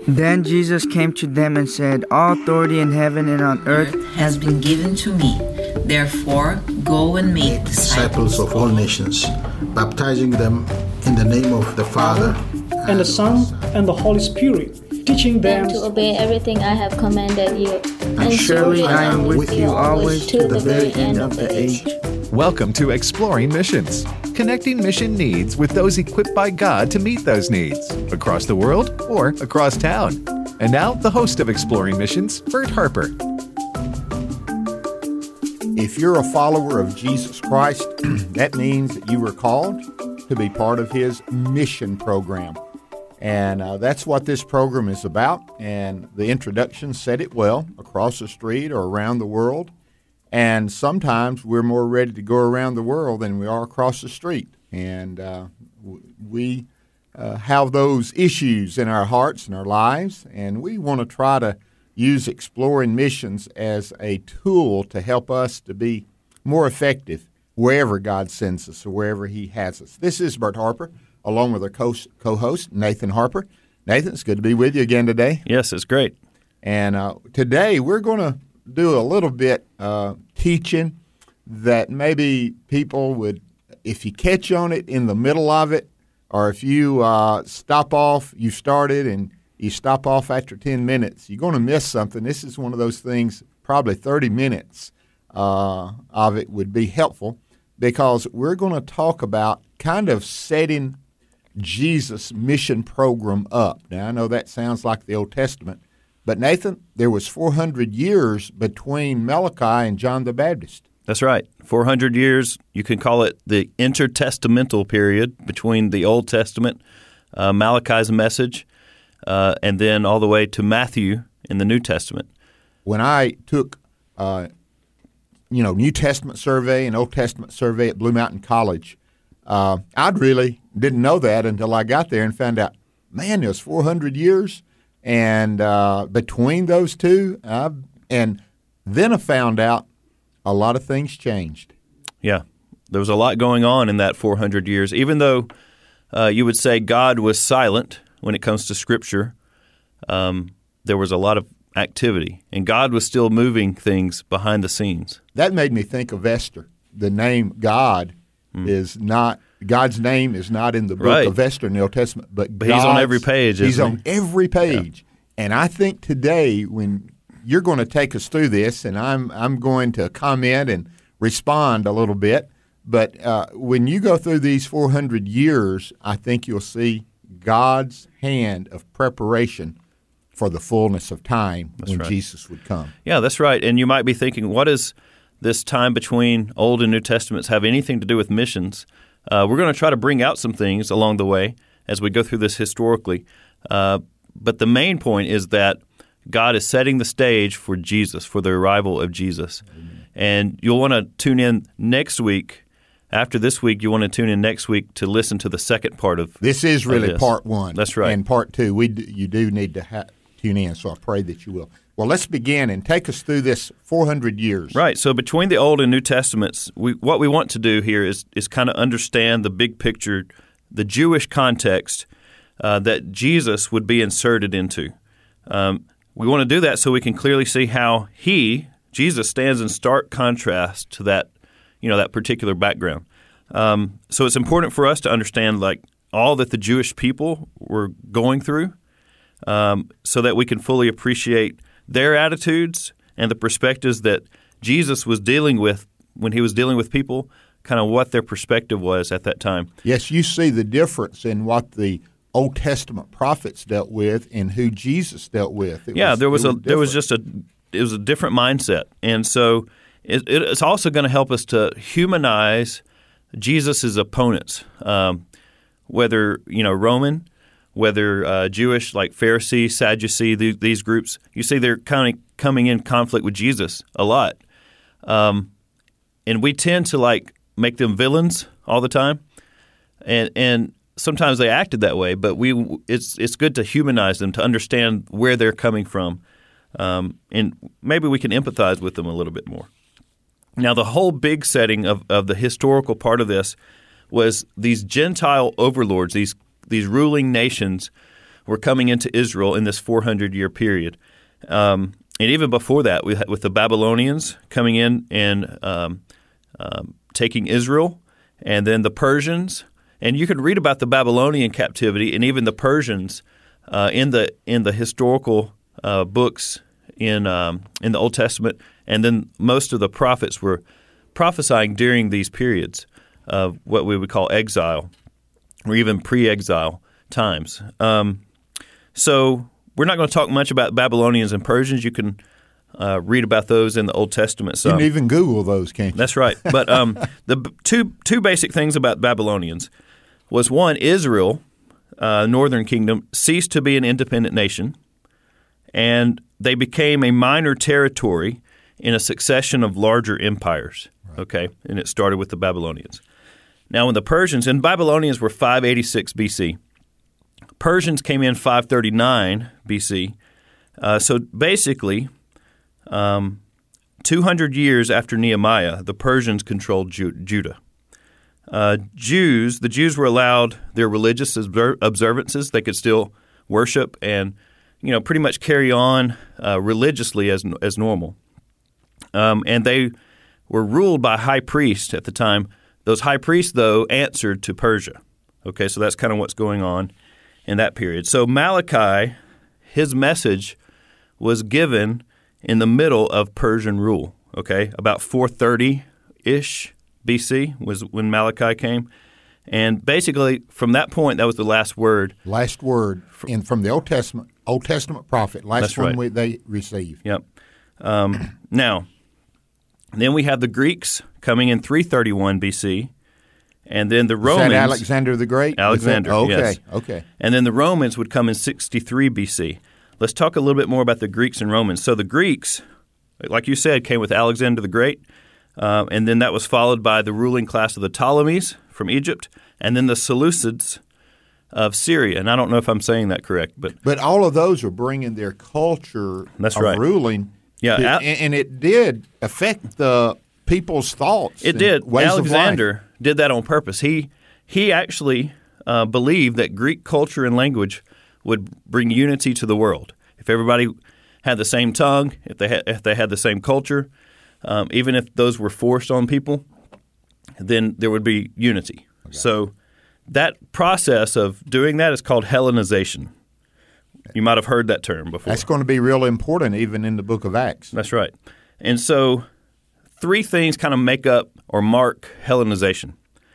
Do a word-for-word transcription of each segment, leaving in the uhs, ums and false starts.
Then Jesus came to them and said, "All authority in heaven and on earth has been given to me. Therefore, go and make disciples of all nations, baptizing them in the name of the Father, and the Son, and the Holy Spirit, teaching them to obey everything I have commanded you. And surely I am with you always to the very end of the age." Welcome to Exploring Missions, connecting mission needs with those equipped by God to meet those needs, across the world or across town. And now, the host of Exploring Missions, Bert Harper. If you're a follower of Jesus Christ, that means that you were called to be part of His mission program. And uh, that's what this program is about. And the introduction said it well, across the street or around the world. And sometimes we're more ready to go around the world than we are across the street. And uh, we uh, have those issues in our hearts and our lives, and we want to try to use Exploring Missions as a tool to help us to be more effective wherever God sends us or wherever He has us. This is Bert Harper, along with our co- co-host, Nathan Harper. Nathan, it's good to be with you again today. Yes, it's great. And uh, today we're going to do a little bit uh, teaching that maybe people would, if you catch on it in the middle of it, or if you uh, stop off, you started and you stop off after ten minutes, you're going to miss something. This is one of those things, probably thirty minutes uh, of it would be helpful, because we're going to talk about kind of setting Jesus' mission program up. Now, I know that sounds like the Old Testament, but Nathan, there was four hundred years between Malachi and John the Baptist. That's right. four hundred years, you can call it the intertestamental period between the Old Testament, uh, Malachi's message, uh, and then all the way to Matthew in the New Testament. When I took, uh, you know, New Testament survey and Old Testament survey at Blue Mountain College, uh, I really didn't know that until I got there and found out, man, there's four hundred years. And uh, between those two, uh, and then I found out a lot of things changed. Yeah, there was a lot going on in that four hundred years. Even though uh, you would say God was silent when it comes to Scripture, um, there was a lot of activity, and God was still moving things behind the scenes. That made me think of Esther. The name God mm. is not God's name is not in the book right. of Esther in the Old Testament, but, but he's on every page. He's isn't on he? every page, yeah. And I think today, when you're going to take us through this, and I'm I'm going to comment and respond a little bit, but uh, when you go through these four hundred years, I think you'll see God's hand of preparation for the fullness of time that's when right. Jesus would come. Yeah, that's right. And you might be thinking, what does this time between Old and New Testaments have anything to do with missions? Uh, we're going to try to bring out some things along the way as we go through this historically. Uh, but the main point is that God is setting the stage for Jesus, for the arrival of Jesus. Amen. And you'll want to tune in next week. After this week, you want to tune in next week to listen to the second part of this. Is really this. part one. That's right. And part two, we d- you do need to ha- tune in, so I pray that you will. Well, let's begin and take us through this four hundred years. Right. So between the Old and New Testaments, we, what we want to do here is is kind of understand the big picture, the Jewish context uh, that Jesus would be inserted into. Um, we want to do that so we can clearly see how he, Jesus, stands in stark contrast to that, you know, that particular background. Um, so it's important for us to understand like all that the Jewish people were going through, um, so that we can fully appreciate their attitudes and the perspectives that Jesus was dealing with when he was dealing with people, kind of what their perspective was at that time. Yes, you see the difference in what the Old Testament prophets dealt with and who Jesus dealt with. It yeah, was, there was a was there was just a it was a different mindset, and so it, it's also going to help us to humanize Jesus' opponents, um, whether you know Roman. Whether uh, Jewish, like Pharisee, Sadducee, these, these groups, you see they're kind of coming in conflict with Jesus a lot. Um, and we tend to like make them villains all the time. And and sometimes they acted that way, but we it's it's good to humanize them, to understand where they're coming from. Um, and maybe we can empathize with them a little bit more. Now, the whole big setting of, of the historical part of this was these Gentile overlords, these these ruling nations were coming into Israel in this four hundred year period. Um, and even before that, we had, with the Babylonians coming in and um, um, taking Israel, and then the Persians. And you can read about the Babylonian captivity and even the Persians uh, in the in the historical uh, books in um, in the Old Testament. And then most of the prophets were prophesying during these periods of what we would call exile, or even pre-exile times. Um, so we're not going to talk much about Babylonians and Persians. You can uh, read about those in the Old Testament. Some. You can even Google those, can't you? That's right. But um, the b- two two basic things about Babylonians was, one, Israel, uh, northern kingdom, ceased to be an independent nation, and they became a minor territory in a succession of larger empires. Right. Okay, and it started with the Babylonians. Now, when the Persians, and Babylonians were five eighty-six B C, Persians came in five thirty-nine B C. Uh, so basically, um, two hundred years after Nehemiah, the Persians controlled Ju- Judah. Uh, Jews, the Jews were allowed their religious observances. They could still worship and, you know, pretty much carry on uh, religiously as as normal. Um, and they were ruled by high priests at the time. Those high priests, though, answered to Persia. Okay, so that's kind of what's going on in that period. So Malachi, his message was given in the middle of Persian rule. Okay, about four thirty-ish B C was when Malachi came. And basically, from that point, that was the last word. Last word in from the Old Testament, Old Testament prophet. Last That's one right. we, they received. Yep. Um, now, then we have the Greeks coming in three thirty-one B C, and then the Romans. Is that Alexander the Great? Alexander, okay, yes. Okay. And then the Romans would come in sixty-three B C. Let's talk a little bit more about the Greeks and Romans. So the Greeks, like you said, came with Alexander the Great. Uh, and then that was followed by the ruling class of the Ptolemies from Egypt, and then the Seleucids of Syria. And I don't know if I'm saying that correct, but but all of those are bringing their culture That's of right. ruling. Yeah, to, Al- and, and it did affect the people's thoughts. it and did. Ways Alexander of life. did that on purpose. He he actually uh, believed that Greek culture and language would bring unity to the world. If everybody had the same tongue, if they had, if they had the same culture. Um, even if those were forced on people, then there would be unity. Okay. So that process of doing that is called Hellenization. You might have heard that term before. That's going to be real important even in the book of Acts. That's right. And so three things kind of make up or mark Hellenization.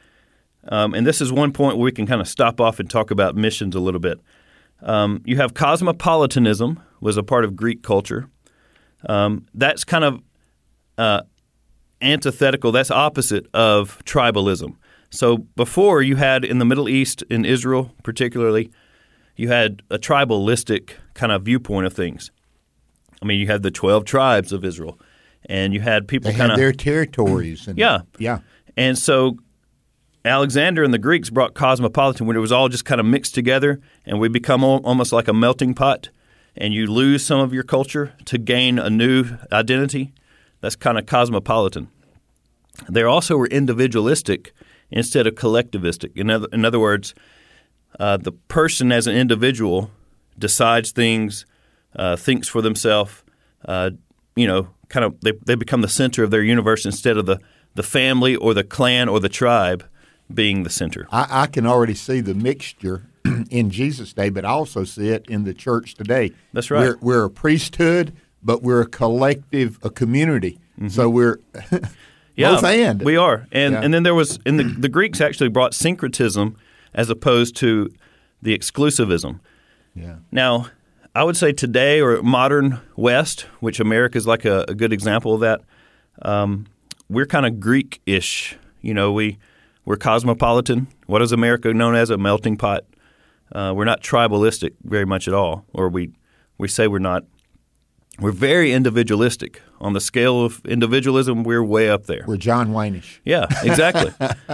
Um, and this is one point where we can kind of stop off and talk about missions a little bit. Um, you have cosmopolitanism was a part of Greek culture. Um, that's kind of Uh, antithetical, that's opposite of tribalism. So before you had in the Middle East, in Israel particularly, you had a tribalistic kind of viewpoint of things. I mean, you had the twelve tribes of Israel, and you had people They kind had of their territories. And, yeah, yeah. And so Alexander and the Greeks brought cosmopolitan, where it was all just kind of mixed together, and we become al- almost like a melting pot, and you lose some of your culture to gain a new identity. That's kind of cosmopolitan. They also were individualistic instead of collectivistic. In other, in other words, uh, the person as an individual decides things, uh, thinks for themselves. Uh, you know, kind of they they become the center of their universe instead of the, the family or the clan or the tribe being the center. I, I can already see the mixture in Jesus' day, but I also see it in the church today. That's right. We're, we're a priesthood, but we're a collective, a community. Mm-hmm. So we're yeah, both and. We are. And yeah. and then there was, and the, the Greeks actually brought syncretism as opposed to the exclusivism. Yeah. Now, I would say today or modern West, which America is like a, a good example of that, um, we're kind of Greek-ish. You know, we, we're cosmopolitan. What is America known as? A melting pot. Uh, we're not tribalistic very much at all, or we, we say we're not. We're very individualistic. On the scale of individualism, we're way up there. We're John Wayne-ish. Yeah, exactly.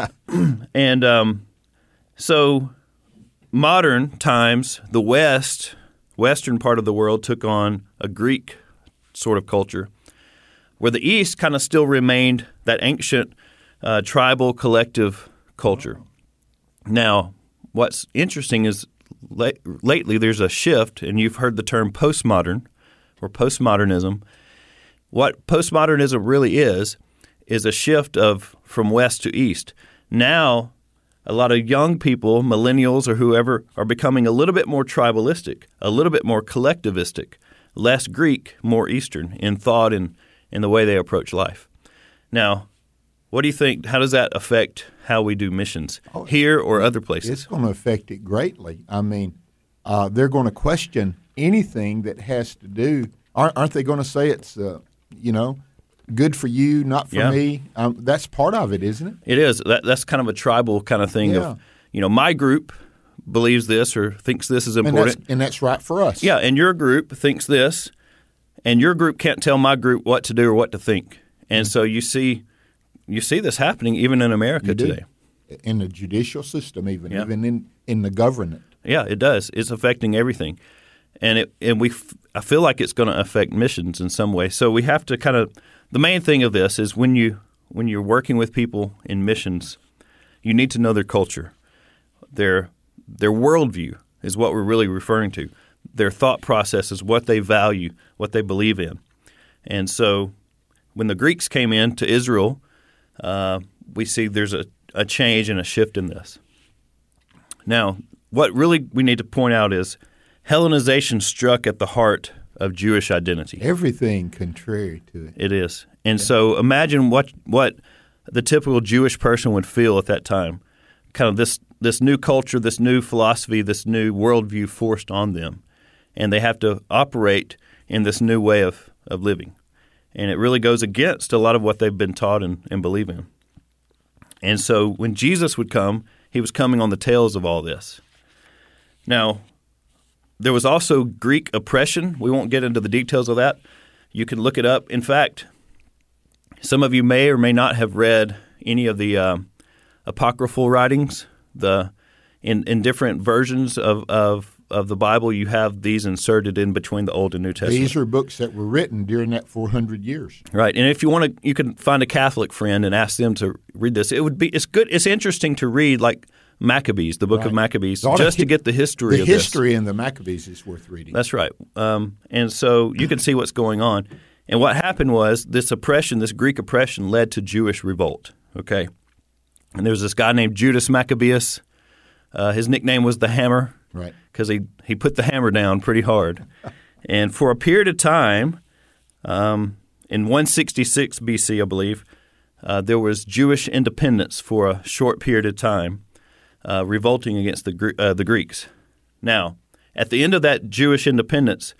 And um, so modern times, the West, western part of the world took on a Greek sort of culture, where the East kind of still remained that ancient uh, tribal collective culture. Now, what's interesting is la- lately there's a shift, and you've heard the term postmodern or postmodernism. What postmodernism really is is a shift of from west to east. Now, a lot of young people, millennials or whoever, are becoming a little bit more tribalistic, a little bit more collectivistic, less Greek, more Eastern in thought and in the way they approach life. Now, what do you think? How does that affect how we do missions oh, here or other places? It's going to affect it greatly. I mean, uh, they're going to question anything that has to do. Aren't, aren't they going to say it's, uh, you know, good for you, not for yeah. me? Um, that's part of it, isn't it? It is. That, that's kind of a tribal kind of thing Yeah. of, you know, my group believes this or thinks this is And important. that's, and that's right for us. Yeah, and your group thinks this, and your group can't tell my group what to do or what to think. And so you see you see this happening even in America You do. today. In the judicial system, even Yeah. even in, in the government. Yeah, it does. It's affecting everything. And it and we f- I feel like it's going to affect missions in some way. So we have to kind of the main thing of this is when you when you're working with people in missions, you need to know their culture. Their their worldview is what we're really referring to. Their thought process is what they value, what they believe in. And so when the Greeks came in to Israel, uh, we see there's a, a change and a shift in this. Now, what really we need to point out is Hellenization struck at the heart of Jewish identity. Everything contrary to it. It is. And yeah. so imagine what what the typical Jewish person would feel at that time. Kind of this, this new culture, this new philosophy, this new worldview forced on them. And they have to operate in this new way of, of living. And it really goes against a lot of what they've been taught and, and believe in. And so when Jesus would come, he was coming on the tails of all this. Now, there was also Greek oppression. We won't get into the details of that. You can look it up. In fact, some of you may or may not have read any of the um, apocryphal writings. The in, in different versions of, of of the Bible, you have these inserted in between the Old and New Testament. These are books that were written during that four hundred years. Right. And if you want to, you can find a Catholic friend and ask them to read this. It would be, it's good, it's interesting to read like Maccabees, the book Right. of Maccabees, All just the, to get the history the of history this. The history in the Maccabees is worth reading. That's right. Um, and so you can see what's going on. And what happened was this oppression, this Greek oppression led to Jewish revolt. Okay. And there was this guy named Judas Maccabeus. Uh, his nickname was the Hammer. Right. Because he, he put the hammer down pretty hard. And for a period of time, um, in one sixty-six B C, I believe, uh, there was Jewish independence for a short period of time, uh, revolting against the uh, the Greeks. Now, at the end of that Jewish independence,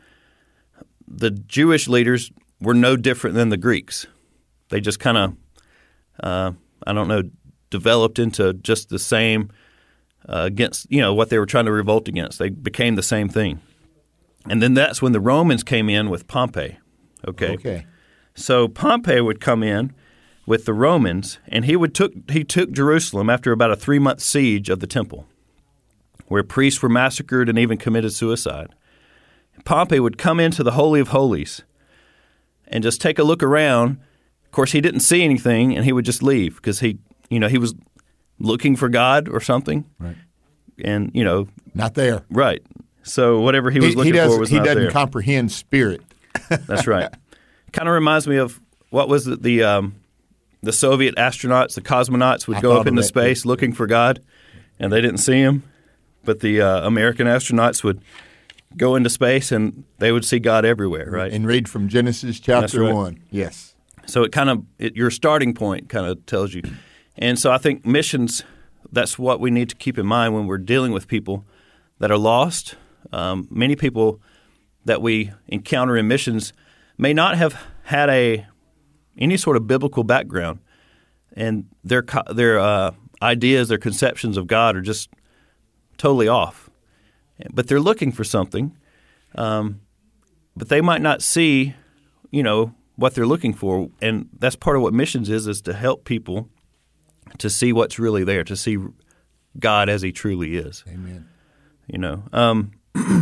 the Jewish leaders were no different than the Greeks. They just kind of, uh, I don't know, developed into just the same Uh, against, you know, what they were trying to revolt against. They became the same thing. And then that's when the Romans came in with Pompey. Okay. Okay. So Pompey would come in with the Romans, and he would took he took Jerusalem after about a three-month siege of the temple, where priests were massacred and even committed suicide. Pompey would come into the Holy of Holies and just take a look around. Of course, he didn't see anything, and he would just leave because he, you know, he was looking for God or something, right? And you know, not there, right? So whatever he was he, looking he for was he not there. He doesn't comprehend spirit. That's right. Kind of reminds me of what was it, the um, the Soviet astronauts, the cosmonauts would I go thought up of into that, space too. looking for God, and they didn't see him. But the uh, American astronauts would go into space and they would see God everywhere, right? And read from Genesis chapter right. one. Yes. So it kind of it, your starting point kind of tells you, and so I think missions. That's what we need to keep in mind when we're dealing with people that are lost. Um, many people that we encounter in missions may not have had a any sort of biblical background, and their their uh, ideas, their conceptions of God are just totally off. But they're looking for something, um, but they might not see, you know, what they're looking for, and that's part of what missions is: is to help people to see what's really there, to see God as He truly is. Amen. You know, um,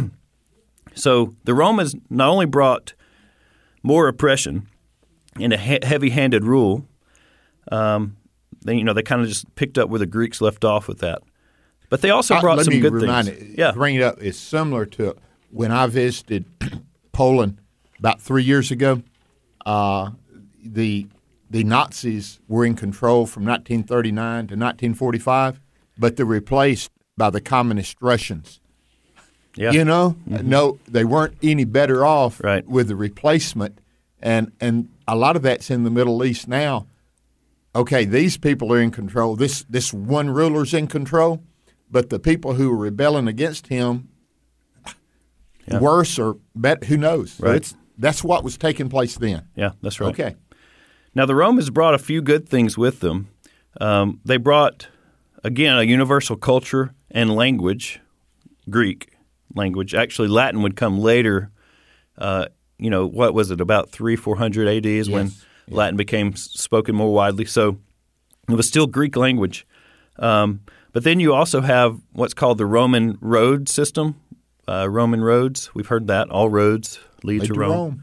so the Romans not only brought more oppression and a he- heavy-handed rule, um, they you know they kind of just picked up where the Greeks left off with that. But they also brought uh, some good remind things. It, yeah. Bring it up. It's similar to when I visited Poland about three years ago. Uh, the the Nazis were in control from nineteen thirty-nine to nineteen forty-five, but they're replaced by the communist Russians. Yeah. You know, mm-hmm. no, they weren't any better off right. with the replacement, and and a lot of that's in the Middle East now. Okay, these people are in control. This this one ruler's in control, but the people who are rebelling against him, yeah. worse or better, who knows? Right. So it's, that's what was taking place then. Yeah, that's right. Okay. Now, the Romans brought a few good things with them. Um, they brought, again, a universal culture and language, Greek language. Actually, Latin would come later. Uh, you know, what was it, about three, four hundred A D is yes. when yeah. Latin became spoken more widely. So it was still Greek language. Um, but then you also have what's called the Roman road system, uh, Roman roads. We've heard that. All roads lead, lead to, to Rome. Rome.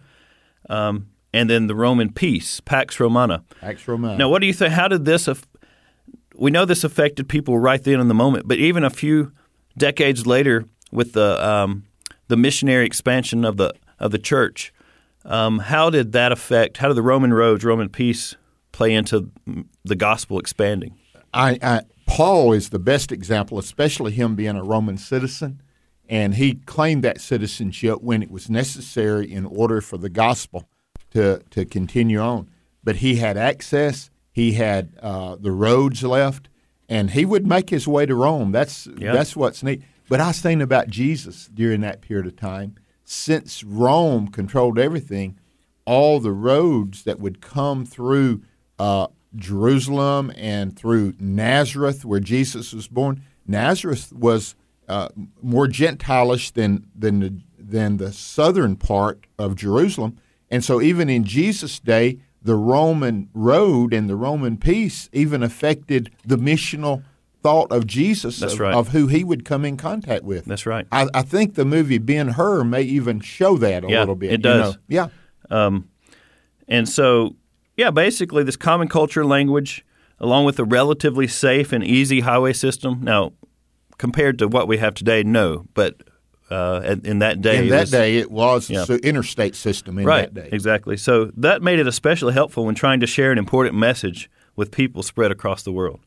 Um, and then the Roman peace, Pax Romana. Pax Romana. Now, what do you think? How did this af- – we know this affected people right then in the moment, but even a few decades later with the um, the missionary expansion of the of the church, um, how did that affect – how did the Roman roads, Roman peace play into the gospel expanding? I, I Paul is the best example, especially him being a Roman citizen, and he claimed that citizenship when it was necessary in order for the gospel to to continue on. But he had access, he had uh, the roads left, and he would make his way to Rome. That's yeah. that's what's neat. But I was thinking about Jesus during that period of time. Since Rome controlled everything, all the roads that would come through uh, Jerusalem and through Nazareth, where Jesus was born, Nazareth was uh, more Gentilish than than the, than the southern part of Jerusalem. And so even in Jesus' day, the Roman road and the Roman peace even affected the missional thought of Jesus, That's of, right. of who he would come in contact with. That's right. I, I think the movie Ben-Hur may even show that a yeah, little bit. it does. You know? Yeah. Um, and so, yeah, basically this common culture language, along with a relatively safe and easy highway system. Now, compared to what we have today, no, but uh, in that day, in it that was, day, it was yeah. the interstate system. In right, that day, exactly. So that made it especially helpful when trying to share an important message with people spread across the world.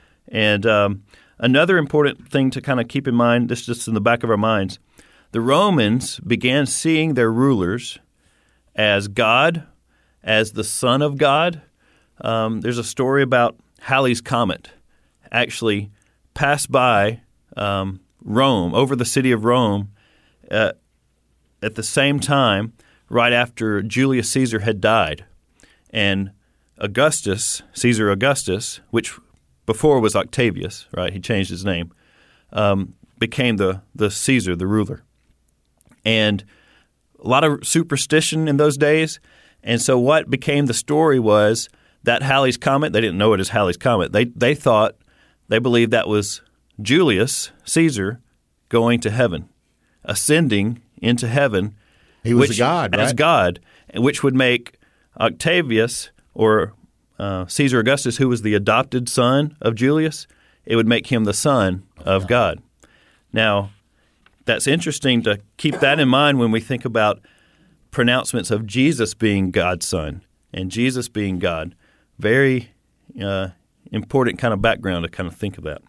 And um, another important thing to kind of keep in mind, this is just in the back of our minds, the Romans began seeing their rulers as God, as the Son of God. Um, there's a story about Halley's Comet actually passed by um, Rome, over the city of Rome, uh, at the same time, right after Julius Caesar had died. And Augustus, Caesar Augustus, which before was Octavius, right? He changed his name, um, became the, the Caesar, the ruler. And a lot of superstition in those days. And so what became the story was that Halley's Comet, they didn't know it as Halley's Comet. They they thought, they believed that was Julius Caesar going to heaven, ascending into heaven. He was which, a god, right? As God, which would make Octavius or uh, Caesar Augustus, who was the adopted son of Julius, it would make him the son of God. Now, that's interesting to keep that in mind when we think about pronouncements of Jesus being God's son and Jesus being God. Very uh, important kind of background to kind of think of that.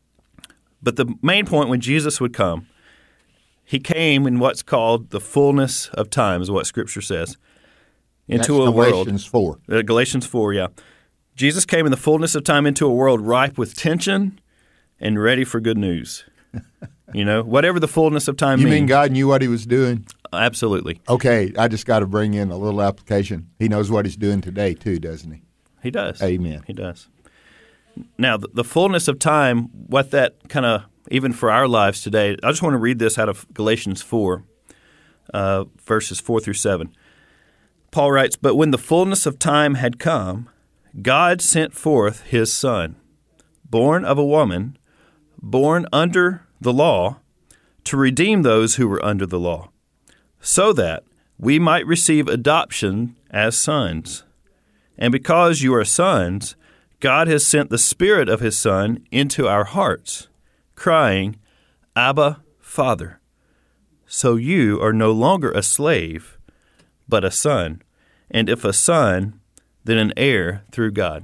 But the main point, when Jesus would come, he came in what's called the fullness of time, is what Scripture says, into That's a world. Galatians four. Uh, Galatians four, yeah. Jesus came in the fullness of time into a world ripe with tension and ready for good news. You know, whatever the fullness of time You means. mean God knew what he was doing? Absolutely. Okay, I just got to bring in a little application. He knows what he's doing today too, doesn't he? He does. Amen. He does. Now, the, the fullness of time, what that kind of, even for our lives today, I just want to read this out of Galatians four, uh, verses four through seven. Paul writes, "But when the fullness of time had come, God sent forth his Son, born of a woman, born under the law, to redeem those who were under the law, so that we might receive adoption as sons. And because you are sons, God has sent the Spirit of his Son into our hearts, crying, Abba, Father. So you are no longer a slave, but a son. And if a son, then an heir through God.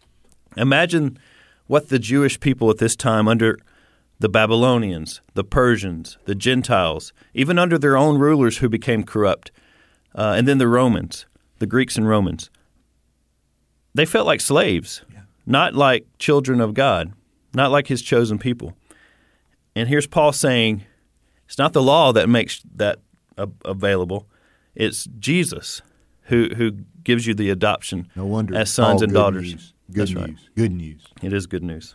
Imagine what the Jewish people at this time, under the Babylonians, the Persians, the Gentiles, even under their own rulers who became corrupt, uh, and then the Romans, the Greeks and Romans, they felt like slaves, yeah. not like children of God, not like his chosen people. And here's Paul saying, it's not the law that makes that uh, available. It's Jesus who who gives you the adoption no wonder as sons all and good daughters. News. Good That's news. Right. Good news. It is good news.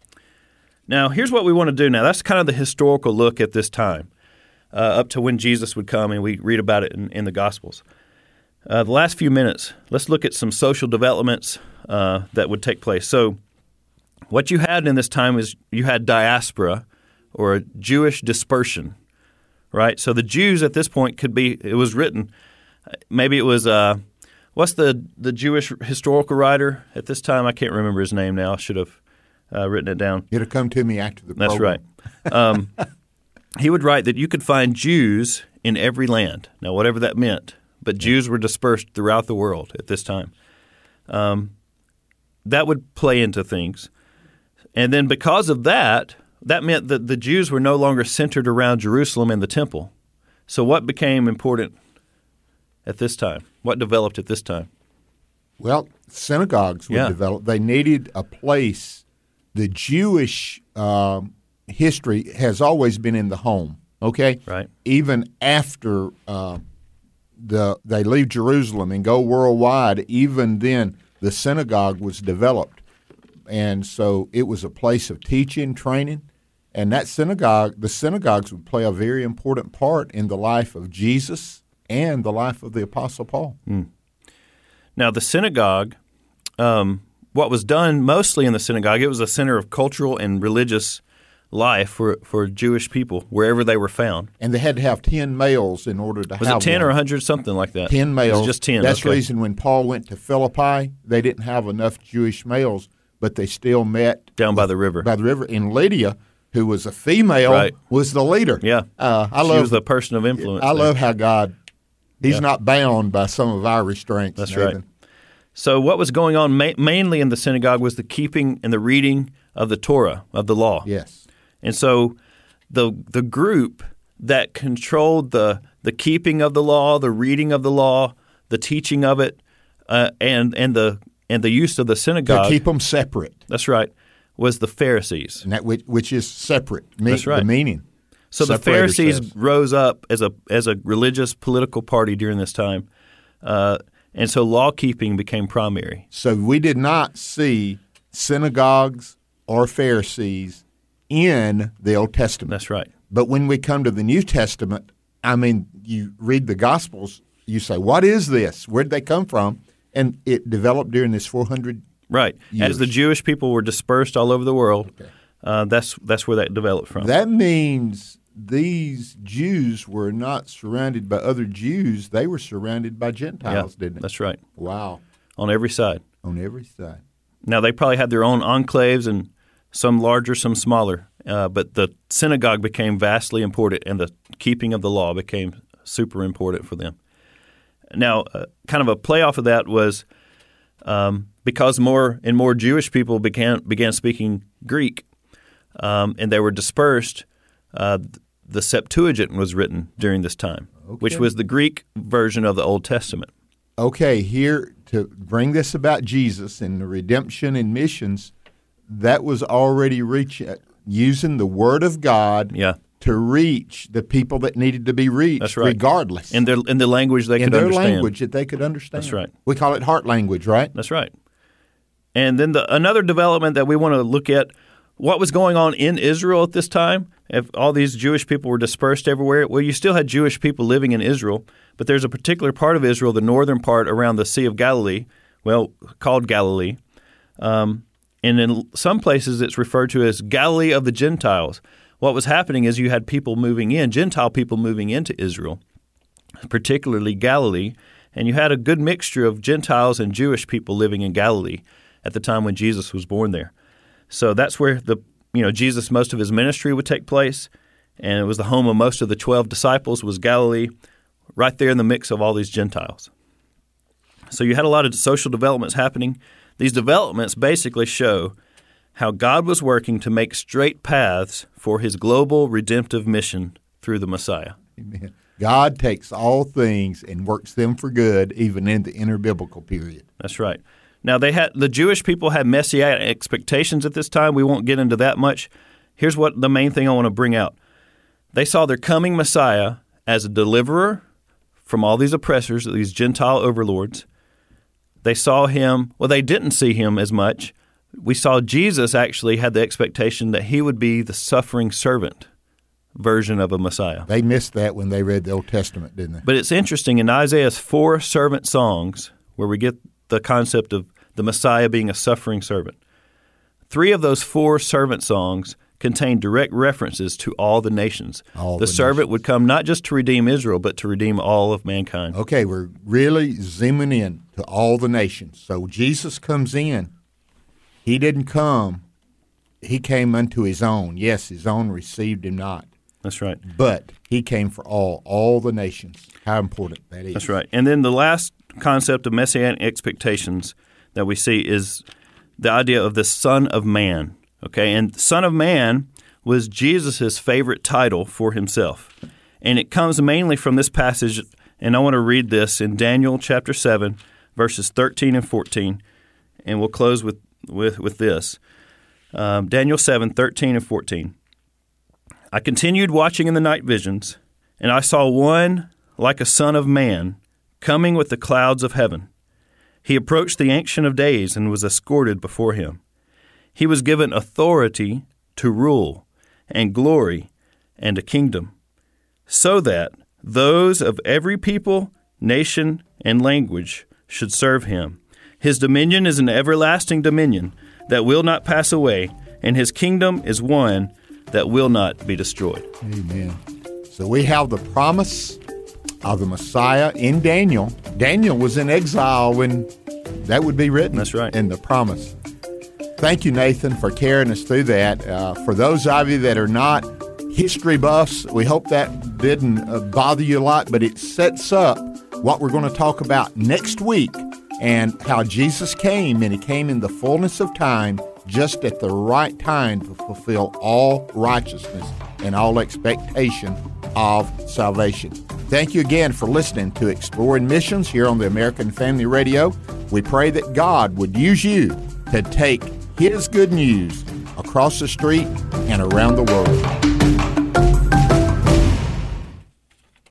Now, here's what we want to do now. That's kind of the historical look at this time, uh, up to when Jesus would come, and we read about it in, in the Gospels. Uh, the last few minutes, let's look at some social developments uh, that would take place. So what you had in this time is you had diaspora, or a Jewish dispersion, right? So the Jews at this point could be, it was written, maybe it was, uh, what's the, the Jewish historical writer at this time? I can't remember his name now. I should have uh, written it down. It'll come to me after the That's program. right. Um, he would write that you could find Jews in every land. Now, whatever that meant, but Jews were dispersed throughout the world at this time. Um, that would play into things. And then because of that, that meant that the Jews were no longer centered around Jerusalem and the temple. So what became important at this time? What developed at this time? Well, synagogues were Yeah. developed. They needed a place. The Jewish um, history has always been in the home, okay? Right. Even after uh, the they leave Jerusalem and go worldwide, even then the synagogue was developed. And so it was a place of teaching, training, and that synagogue, the synagogues would play a very important part in the life of Jesus and the life of the Apostle Paul. Mm. Now, the synagogue, um, what was done mostly in the synagogue, it was a center of cultural and religious life for, for Jewish people wherever they were found. And they had to have ten males in order to Was have it ten one. or one hundred, something like that? ten males. It was just ten. That's okay. the reason when Paul went to Philippi, they didn't have enough Jewish males, but they still met Down by the river. By the river. And Lydia, who was a female, Right. was the leader. Yeah. Uh, I she love, was the person of influence. I there. love how God, he's Yeah. not bound by some of our restraints. That's Nathan. right. So what was going on ma- mainly in the synagogue was the keeping and the reading of the Torah, of the law. Yes. And so the the group that controlled the the keeping of the law, the reading of the law, the teaching of it, uh, and and the and the use of the synagogue. To keep them separate. That's right. Was the Pharisees. And that which, which is separate. Me, That's right. The meaning. So the Separator Pharisees says. rose up as a as a religious political party during this time, uh, and so law keeping became primary. So we did not see synagogues or Pharisees in the Old Testament. That's right. But when we come to the New Testament, I mean, you read the Gospels, you say, what is this? Where did they come from? And it developed during this four hundred Right. years. As the Jewish people were dispersed all over the world, Okay. uh, that's that's where that developed from. That means these Jews were not surrounded by other Jews. They were surrounded by Gentiles, yeah, didn't it? That's right. Wow. On every side. On every side. Now, they probably had their own enclaves, and some larger, some smaller, uh, but the synagogue became vastly important, and the keeping of the law became super important for them. Now, uh, kind of a play off of that was um, because more and more Jewish people began began speaking Greek, um, and they were dispersed, uh, the Septuagint was written during this time, Okay. which was the Greek version of the Old Testament. Okay, here to bring this about Jesus and the redemption and missions, that was already reach, using the Word of God Yeah. to reach the people that needed to be reached, That's right. regardless. In their in the language they in could their understand. language that they could understand. That's right. We call it heart language, right? That's right. And then the, another development that we want to look at, what was going on in Israel at this time? If all these Jewish people were dispersed everywhere, well, you still had Jewish people living in Israel, but there's a particular part of Israel, the northern part around the Sea of Galilee, well, called Galilee. Um, and in some places it's referred to as Galilee of the Gentiles. What was happening is you had people moving in, Gentile people moving into Israel, particularly Galilee, and you had a good mixture of Gentiles and Jewish people living in Galilee at the time when Jesus was born there. So that's where the you know, Jesus, most of his ministry would take place, and it was the home of most of the twelve disciples was Galilee, right there in the mix of all these Gentiles. So you had a lot of social developments happening. These developments basically show how God was working to make straight paths for his global redemptive mission through the Messiah. Amen. God takes all things and works them for good, even in the interbiblical period. That's right. Now, they had the Jewish people had messianic expectations at this time. We won't get into that much. Here's what the main thing I want to bring out. They saw their coming Messiah as a deliverer from all these oppressors, these Gentile overlords. They saw him, well, they didn't see him as much. We saw Jesus actually had the expectation that he would be the suffering servant version of a Messiah. They missed that when they read the Old Testament, didn't they? But it's interesting, in Isaiah's four servant songs, where we get the concept of the Messiah being a suffering servant, three of those four servant songs contain direct references to all the nations. All the, the servant nations. would come not just to redeem Israel, but to redeem all of mankind. Okay, we're really zooming in to all the nations. So Jesus comes in. He didn't come. He came unto his own. Yes, his own received him not. That's right. But he came for all, all the nations. How important that is. That's right. And then the last concept of messianic expectations that we see is the idea of the Son of Man. Okay, and Son of Man was Jesus' favorite title for himself. And it comes mainly from this passage, and I want to read this in Daniel chapter seven, verses thirteen and fourteen, and we'll close with, with, with this. Um, Daniel seven, thirteen and fourteen. I continued watching in the night visions, and I saw one like a son of man coming with the clouds of heaven. He approached the Ancient of Days and was escorted before him. He was given authority to rule and glory and a kingdom, so that those of every people, nation, and language should serve him. His dominion is an everlasting dominion that will not pass away, and his kingdom is one that will not be destroyed. Amen. So we have the promise of the Messiah in Daniel. Daniel was in exile when that would be written. That's right. In the promise. Thank you, Nathan, for carrying us through that. Uh, for those of you that are not history buffs, we hope that didn't uh, bother you a lot, but it sets up what we're going to talk about next week and how Jesus came, and he came in the fullness of time, just at the right time to fulfill all righteousness and all expectation of salvation. Thank you again for listening to Exploring Missions here on the American Family Radio. We pray that God would use you to take his good news across the street and around the world.